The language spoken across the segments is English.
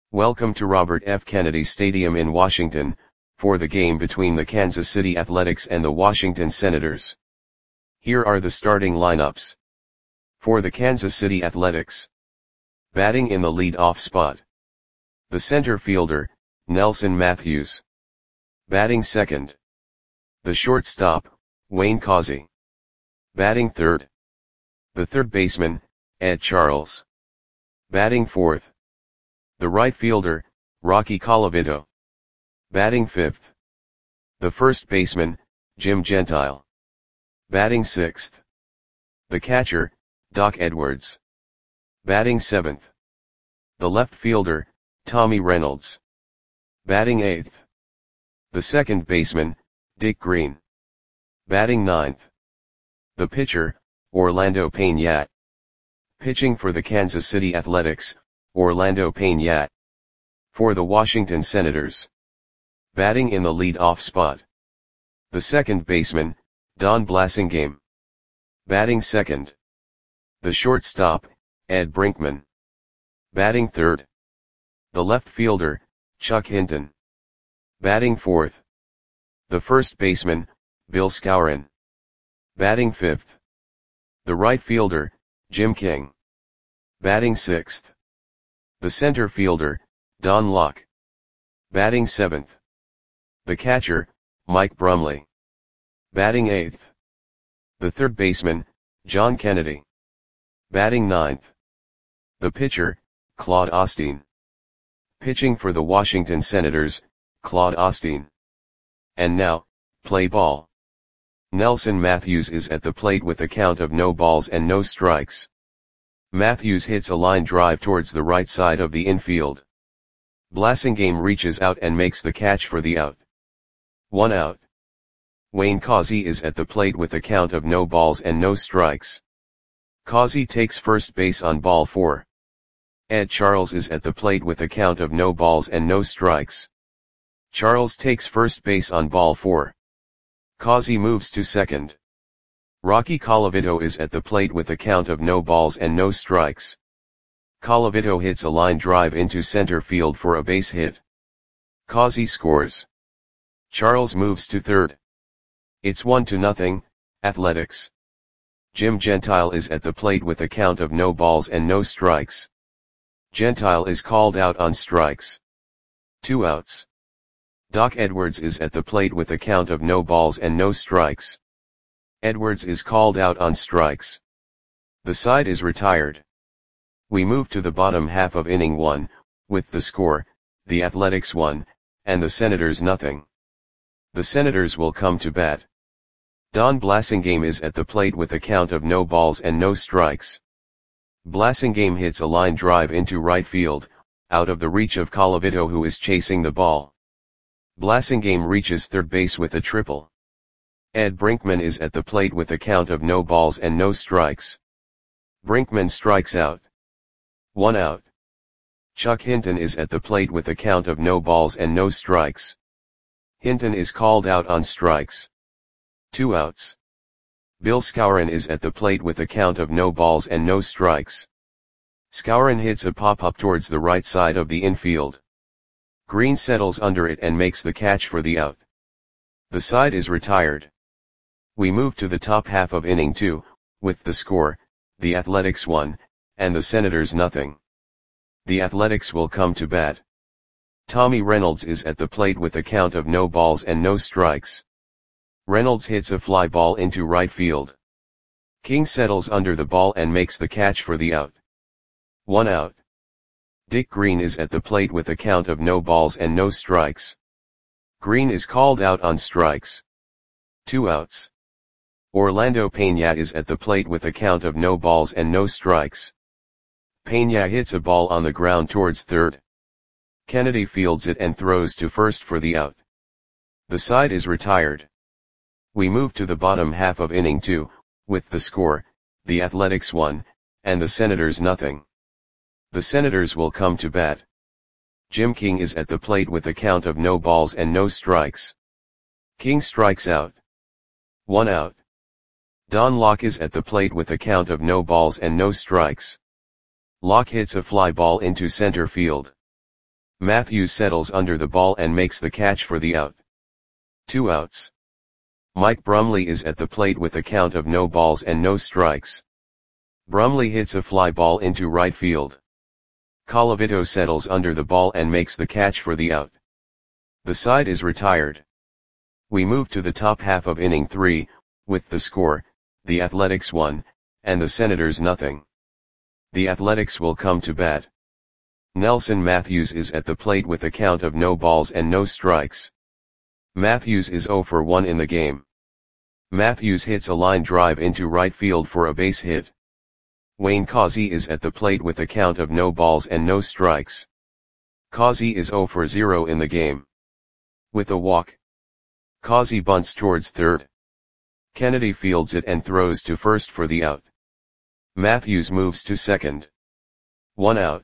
Welcome to Robert F. Kennedy Stadium in Washington, for the game between the Kansas City Athletics and the Washington Senators. Here are the starting lineups. For the Kansas City Athletics. Batting in the lead-off spot. The center fielder, Nelson Matthews. Batting second. The shortstop, Wayne Causey. Batting third. The third baseman, Ed Charles. Batting fourth. The right fielder, Rocky Colavito. Batting fifth. The first baseman, Jim Gentile. Batting sixth. The catcher, Doc Edwards. Batting seventh. The left fielder, Tommy Reynolds. Batting eighth. The second baseman, Dick Green. Batting ninth. The pitcher, Orlando Payne. Pitching for the Kansas City Athletics, Orlando Payne. For the Washington Senators. Batting in the lead-off spot. The second baseman, Don Blasingame. Batting second. The shortstop, Ed Brinkman. Batting third. The left fielder, Chuck Hinton. Batting fourth. The first baseman, Bill Skowron. Batting fifth. The right fielder, Jim King. Batting sixth. The center fielder, Don Locke. Batting seventh. The catcher, Mike Brumley. Batting eighth. The third baseman, John Kennedy. Batting ninth. The pitcher, Claude Osteen. Pitching for the Washington Senators, Claude Osteen. And now, play ball. Nelson Matthews is at the plate with a count of no balls and no strikes. Matthews hits a line drive towards the right side of the infield. Blasingame reaches out and makes the catch for the out. 1 out. Wayne Causey is at the plate with a count of no balls and no strikes. Causey takes first base on ball 4. Ed Charles is at the plate with a count of no balls and no strikes. Charles takes first base on ball 4. Causey moves to second. Rocky Colavito is at the plate with a count of no balls and no strikes. Colavito hits a line drive into center field for a base hit. Causey scores. Charles moves to third. It's 1-0, Athletics. Jim Gentile is at the plate with a count of no balls and no strikes. Gentile is called out on strikes. 2 outs. Doc Edwards is at the plate with a count of no balls and no strikes. Edwards is called out on strikes. The side is retired. We move to the bottom half of inning 1, with the score, the Athletics 1, and the Senators 0. The Senators will come to bat. Don Blasingame is at the plate with a count of no balls and no strikes. Blasingame hits a line drive into right field, out of the reach of Colavito, who is chasing the ball. Blasingame reaches third base with a triple. Ed Brinkman is at the plate with a count of no balls and no strikes. Brinkman strikes out. 1 out. Chuck Hinton is at the plate with a count of no balls and no strikes. Hinton is called out on strikes. 2 outs. Bill Skowron is at the plate with a count of no balls and no strikes. Skowron hits a pop-up towards the right side of the infield. Green settles under it and makes the catch for the out. The side is retired. We move to the top half of inning 2, with the score, the Athletics 1, and the Senators 0. The Athletics will come to bat. Tommy Reynolds is at the plate with a count of no balls and no strikes. Reynolds hits a fly ball into right field. King settles under the ball and makes the catch for the out. 1 out. Dick Green is at the plate with a count of no balls and no strikes. Green is called out on strikes. 2 outs. Orlando Payne is at the plate with a count of no balls and no strikes. Payne hits a ball on the ground towards third. Kennedy fields it and throws to first for the out. The side is retired. We move to the bottom half of inning 2, with the score, the Athletics 1, and the Senators 0. The Senators will come to bat. Jim King is at the plate with a count of no balls and no strikes. King strikes out. 1 out. Don Locke is at the plate with a count of no balls and no strikes. Locke hits a fly ball into center field. Matthews settles under the ball and makes the catch for the out. 2 outs. Mike Brumley is at the plate with a count of no balls and no strikes. Brumley hits a fly ball into right field. Colavito settles under the ball and makes the catch for the out. The side is retired. We move to the top half of inning 3, with the score, the Athletics 1, and the Senators nothing. The Athletics will come to bat. Nelson Matthews is at the plate with a count of no balls and no strikes. Matthews is 0 for 1 in the game. Matthews hits a line drive into right field for a base hit. Wayne Causey is at the plate with a count of no balls and no strikes. Causey is 0 for 0 in the game. With a walk, Causey bunts towards third. Kennedy fields it and throws to first for the out. Matthews moves to second. 1 out.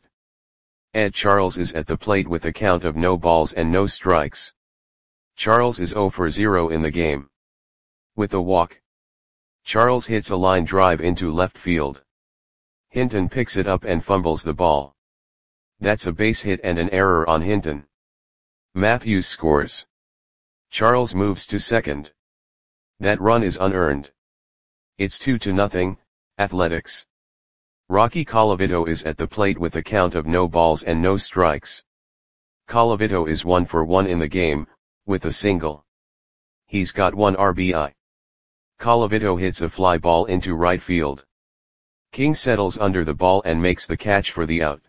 Ed Charles is at the plate with a count of no balls and no strikes. Charles is 0 for 0 in the game. With a walk, Charles hits a line drive into left field. Hinton picks it up and fumbles the ball. That's a base hit and an error on Hinton. Matthews scores. Charles moves to second. That run is unearned. It's 2-0, Athletics. Rocky Colavito is at the plate with a count of no balls and no strikes. Colavito is 1 for 1 in the game, with a single. He's got 1 RBI. Colavito hits a fly ball into right field. King settles under the ball and makes the catch for the out.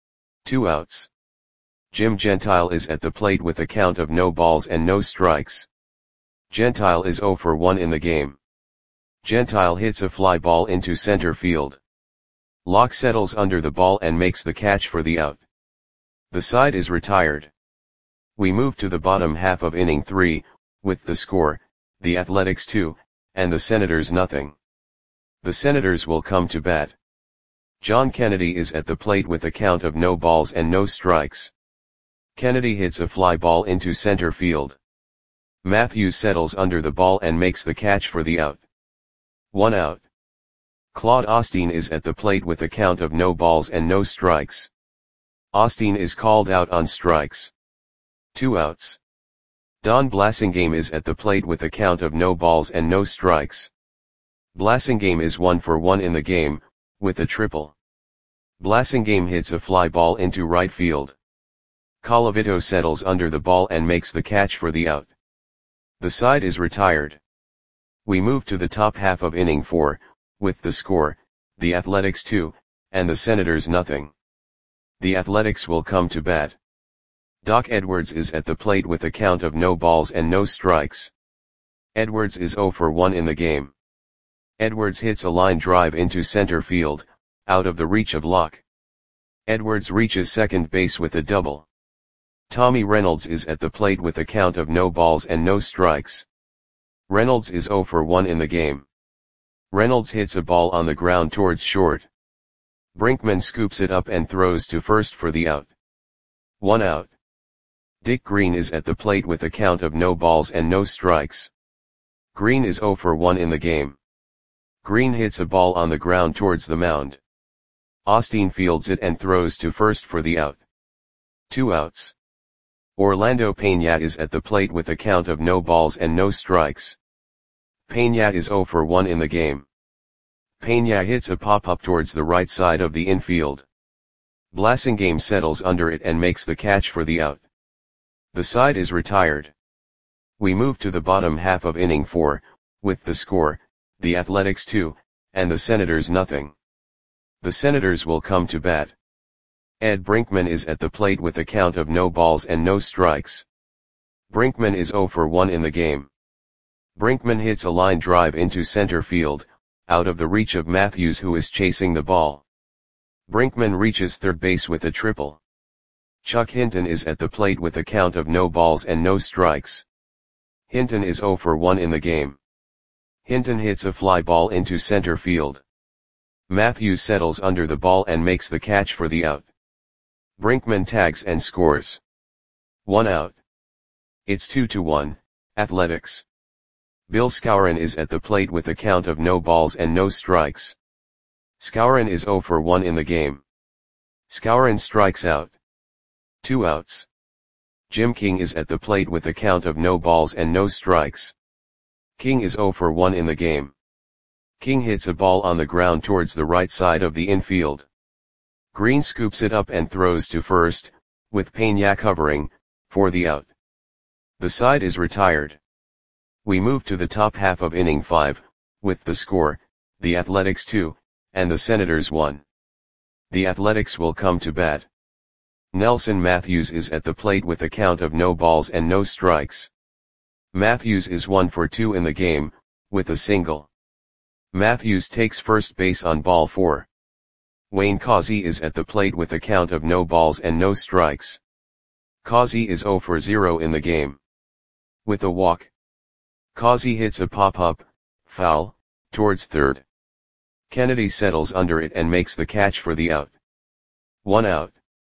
2 outs. Jim Gentile is at the plate with a count of no balls and no strikes. Gentile is 0 for 1 in the game. Gentile hits a fly ball into center field. Locke settles under the ball and makes the catch for the out. The side is retired. We move to the bottom half of inning 3, with the score, the Athletics 2, and the Senators nothing. The Senators will come to bat. John Kennedy is at the plate with a count of no balls and no strikes. Kennedy hits a fly ball into center field. Matthews settles under the ball and makes the catch for the out. 1 out. Claude Osteen is at the plate with a count of no balls and no strikes. Osteen is called out on strikes. 2 outs. Don Blasingame is at the plate with a count of no balls and no strikes. Blasingame is 1 for 1 in the game, with a triple. Blasingame hits a fly ball into right field. Colavito settles under the ball and makes the catch for the out. The side is retired. We move to the top half of inning 4, with the score, the Athletics 2, and the Senators nothing. The Athletics will come to bat. Doc Edwards is at the plate with a count of no balls and no strikes. Edwards is 0 for 1 in the game. Edwards hits a line drive into center field, out of the reach of Locke. Edwards reaches second base with a double. Tommy Reynolds is at the plate with a count of no balls and no strikes. Reynolds is 0 for 1 in the game. Reynolds hits a ball on the ground towards short. Brinkman scoops it up and throws to first for the out. 1 out. Dick Green is at the plate with a count of no balls and no strikes. Green is 0 for 1 in the game. Green hits a ball on the ground towards the mound. Osteen fields it and throws to first for the out. 2 outs. Orlando Pena is at the plate with a count of no balls and no strikes. Pena is 0 for 1 in the game. Pena hits a pop-up towards the right side of the infield. Blasingame settles under it and makes the catch for the out. The side is retired. We move to the bottom half of inning 4, with the score, the Athletics 2, and the Senators nothing. The Senators will come to bat. Ed Brinkman is at the plate with a count of no balls and no strikes. Brinkman is 0 for 1 in the game. Brinkman hits a line drive into center field, out of the reach of Matthews who is chasing the ball. Brinkman reaches third base with a triple. Chuck Hinton is at the plate with a count of no balls and no strikes. Hinton is 0 for 1 in the game. Hinton hits a fly ball into center field. Matthews settles under the ball and makes the catch for the out. Brinkman tags and scores. 1 out. It's 2-1, Athletics. Bill Skowron is at the plate with a count of no balls and no strikes. Skowron is 0 for 1 in the game. Skowron strikes out. 2 outs. Jim King is at the plate with a count of no balls and no strikes. King is 0 for 1 in the game. King hits a ball on the ground towards the right side of the infield. Green scoops it up and throws to first, with Peña covering, for the out. The side is retired. We move to the top half of inning 5, with the score, the Athletics 2, and the Senators 1. The Athletics will come to bat. Nelson Matthews is at the plate with a count of no balls and no strikes. Matthews is 1 for 2 in the game, with a single. Matthews takes first base on ball 4. Wayne Causey is at the plate with a count of no balls and no strikes. Causey is 0 for 0 in the game. With a walk. Causey hits a pop-up, foul, towards third. Kennedy settles under it and makes the catch for the out. 1 out.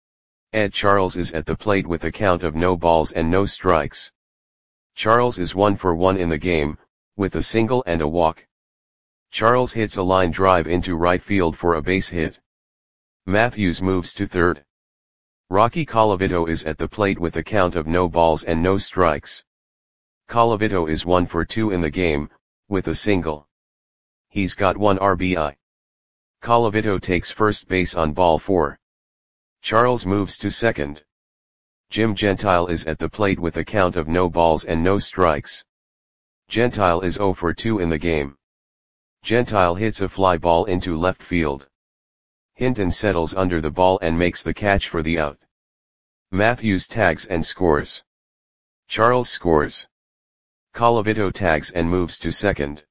Ed Charles is at the plate with a count of no balls and no strikes. Charles is 1 for 1 in the game, with a single and a walk. Charles hits a line drive into right field for a base hit. Matthews moves to third. Rocky Colavito is at the plate with a count of no balls and no strikes. Colavito is 1 for 2 in the game, with a single. He's got 1 RBI. Colavito takes first base on ball 4. Charles moves to second. Jim Gentile is at the plate with a count of no balls and no strikes. Gentile is 0 for 2 in the game. Gentile hits a fly ball into left field. Hinton settles under the ball and makes the catch for the out. Matthews tags and scores. Charles scores. Colavito tags and moves to second.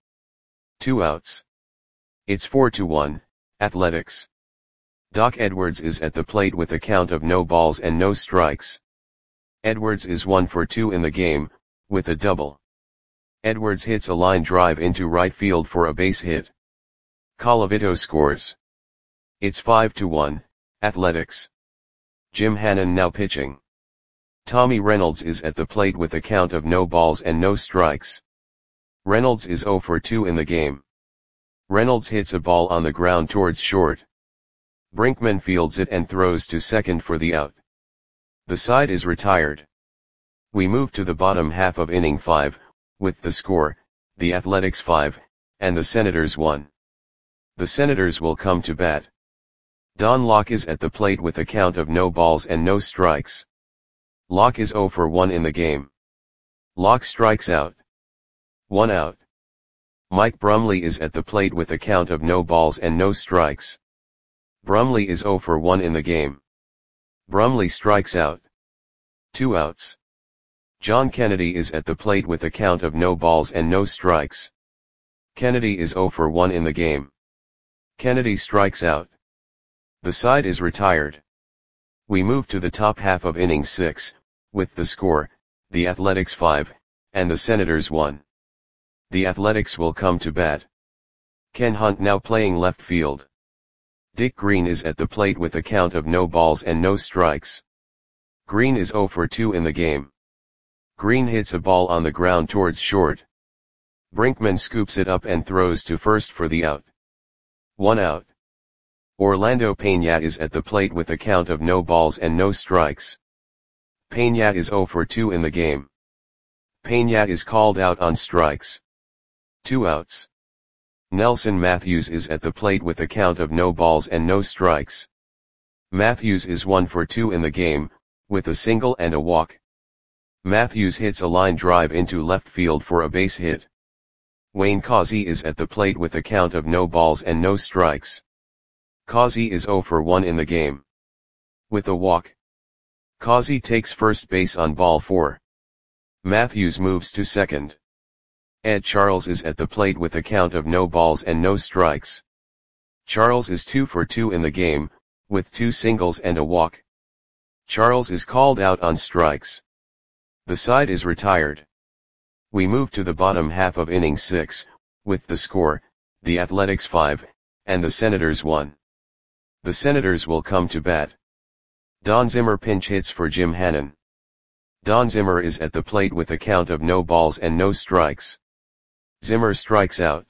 2 outs. It's 4-1, Athletics. Doc Edwards is at the plate with a count of no balls and no strikes. Edwards is 1 for 2 in the game, with a double. Edwards hits a line drive into right field for a base hit. Colavito scores. It's 5-1, Athletics. Jim Hannon now pitching. Tommy Reynolds is at the plate with a count of no balls and no strikes. Reynolds is 0 for 2 in the game. Reynolds hits a ball on the ground towards short. Brinkman fields it and throws to second for the out. The side is retired. We move to the bottom half of inning 5, with the score, the Athletics 5, and the Senators 1. The Senators will come to bat. Don Locke is at the plate with a count of no balls and no strikes. Locke is 0 for 1 in the game. Locke strikes out. 1 out. Mike Brumley is at the plate with a count of no balls and no strikes. Brumley is 0 for 1 in the game. Brumley strikes out. 2 outs. John Kennedy is at the plate with a count of no balls and no strikes. Kennedy is 0 for 1 in the game. Kennedy strikes out. The side is retired. We move to the top half of inning 6, with the score, the Athletics 5, and the Senators 1. The Athletics will come to bat. Ken Hunt now playing left field. Dick Green is at the plate with a count of no balls and no strikes. Green is 0 for 2 in the game. Green hits a ball on the ground towards short. Brinkman scoops it up and throws to first for the out. 1 out. Orlando Peña is at the plate with a count of no balls and no strikes. Peña is 0 for 2 in the game. Peña is called out on strikes. 2 outs. Nelson Matthews is at the plate with a count of no balls and no strikes. Matthews is 1 for 2 in the game, with a single and a walk. Matthews hits a line drive into left field for a base hit. Wayne Causey is at the plate with a count of no balls and no strikes. Causey is 0 for 1 in the game. With a walk. Causey takes first base on ball 4. Matthews moves to second. Ed Charles is at the plate with a count of no balls and no strikes. Charles is 2 for 2 in the game, with 2 singles and a walk. Charles is called out on strikes. The side is retired. We move to the bottom half of inning 6, with the score, the Athletics 5, and the Senators 1. The Senators will come to bat. Don Zimmer pinch hits for Jim Hannon. Don Zimmer is at the plate with a count of no balls and no strikes. Zimmer strikes out.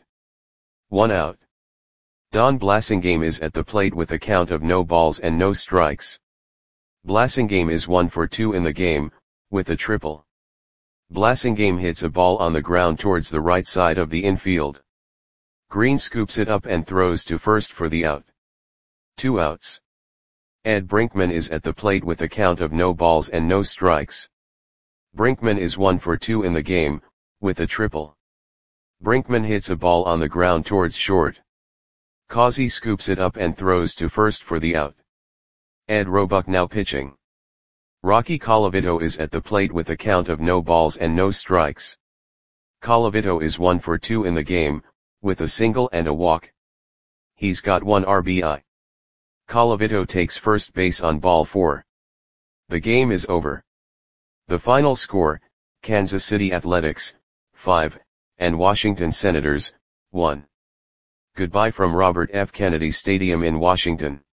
1 out. Don Blasingame is at the plate with a count of no balls and no strikes. Blasingame is 1 for 2 in the game, with a triple. Blasingame hits a ball on the ground towards the right side of the infield. Green scoops it up and throws to first for the out. 2 outs. Ed Brinkman is at the plate with a count of no balls and no strikes. Brinkman is 1 for 2 in the game, with a triple. Brinkman hits a ball on the ground towards short. Causey scoops it up and throws to first for the out. Ed Roebuck now pitching. Rocky Colavito is at the plate with a count of no balls and no strikes. Colavito is 1 for 2 in the game, with a single and a walk. He's got 1 RBI. Colavito takes first base on ball 4. The game is over. The final score, Kansas City Athletics, 5, and Washington Senators, 1. Goodbye from Robert F. Kennedy Stadium in Washington.